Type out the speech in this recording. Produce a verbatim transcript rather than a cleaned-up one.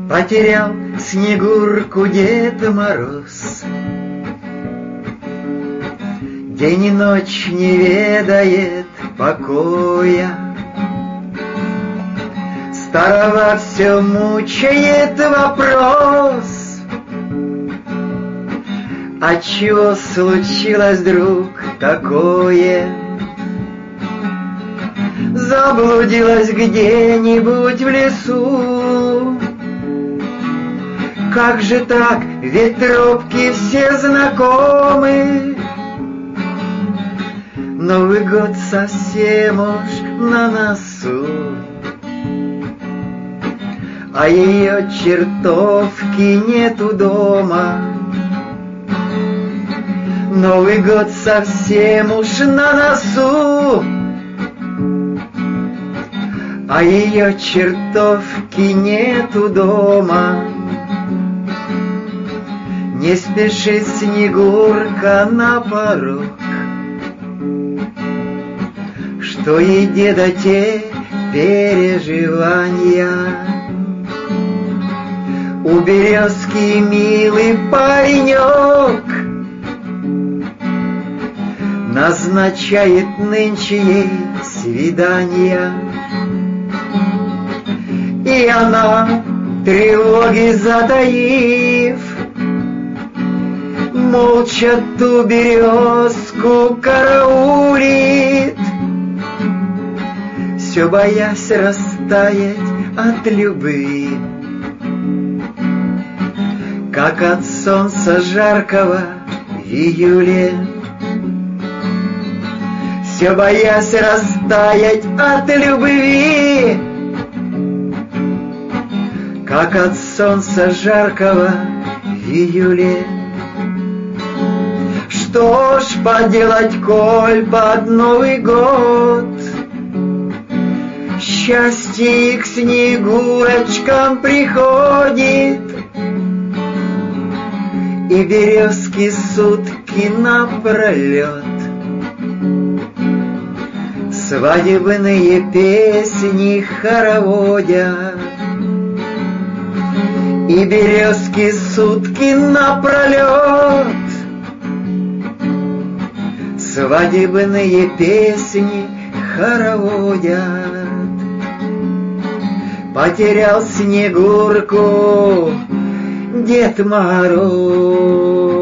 Потерял Снегурку Дед Мороз. День и ночь не ведает покоя, старого все мучает вопрос: отчего случилось, друг, такое? Заблудилась где-нибудь в лесу. Как же так, ведь тропки все знакомы. Новый год совсем уж на носу, а ее чертовки нету дома. Новый год совсем уж на носу, а ее чертовки нету дома. Не спешит Снегурка на порог, что ей деда те переживания. У березки милый паренек назначает нынче ей свидания. И она, тревоги затаив, молча ту березку караулит, все боясь растаять от любви, как от солнца жаркого в июле. Все боясь растаять от любви, как от солнца жаркого в июле. Что ж поделать, коль под Новый год счастье к Снегурочкам приходит, и березки сутки напролет свадебные песни хороводят. И березки сутки напролет свадебные песни хороводят. Потерял Снегурку Дед Мороз.